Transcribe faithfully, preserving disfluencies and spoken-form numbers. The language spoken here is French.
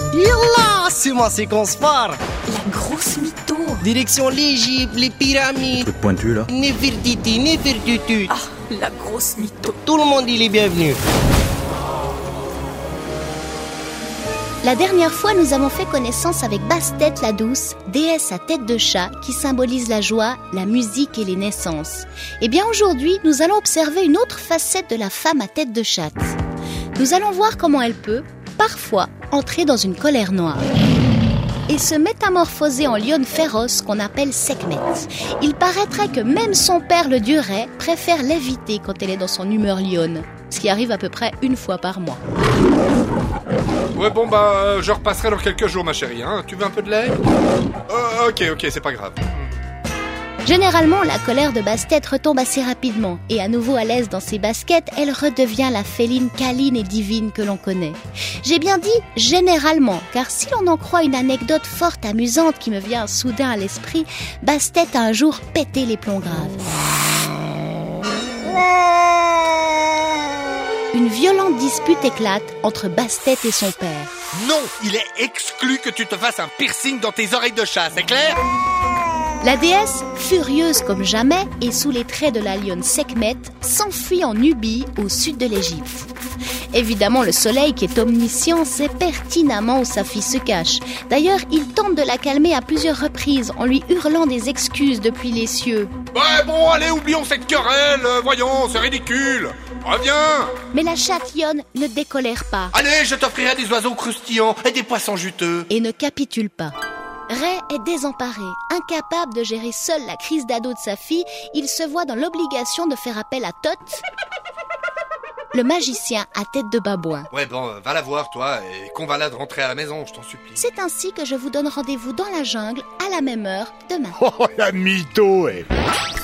Yallah, c'est ma séquence phare. La grosse mytho. Direction l'Égypte, les pyramides. Truc pointu là. Nefertiti, Nefertiti. Ah, la grosse mytho. Tout le monde il est bienvenu. La dernière fois, nous avons fait connaissance avec Bastet la douce, déesse à tête de chat qui symbolise la joie, la musique et les naissances. Eh bien aujourd'hui, nous allons observer une autre facette de la femme à tête de chatte. Nous allons voir comment elle peut, parfois, entrer dans une colère noire et se métamorphoser en lionne féroce qu'on appelle Sekhmet. Il paraîtrait que même son père, le dieu Ré, préfère l'éviter quand elle est dans son humeur lionne, ce qui arrive à peu près une fois par mois. Ouais bon bah euh, je repasserai dans quelques jours ma chérie, hein. Tu veux un peu de lait? euh, Ok ok c'est pas grave. Généralement, la colère de Bastet retombe assez rapidement et à nouveau à l'aise dans ses baskets, elle redevient la féline câline et divine que l'on connaît. J'ai bien dit généralement, car si l'on en croit une anecdote fort amusante qui me vient soudain à l'esprit, Bastet a un jour pété les plombs graves. Une violente dispute éclate entre Bastet et son père. Non, il est exclu que tu te fasses un piercing dans tes oreilles de chat, c'est clair? La déesse, furieuse comme jamais et sous les traits de la lionne Sekhmet, s'enfuit en Nubie, au sud de l'Égypte. Évidemment, le soleil, qui est omniscient, sait pertinemment où sa fille se cache. D'ailleurs, il tente de la calmer à plusieurs reprises en lui hurlant des excuses depuis les cieux. Ouais bon allez oublions cette querelle, euh, voyons c'est ridicule. Reviens. Mais la chatte lionne ne décolère pas Allez, je t'offrirai des oiseaux croustillants et des poissons juteux. et ne capitule pas. Ray est désemparé, incapable de gérer seul la crise d'ado de sa fille, il se voit dans l'obligation de faire appel à Tot, le magicien à tête de babouin. Ouais bon, euh, va la voir toi et qu'on va là de rentrer à la maison, je t'en supplie. C'est ainsi que je vous donne rendez-vous dans la jungle, à la même heure, demain. Oh la mytho, eh.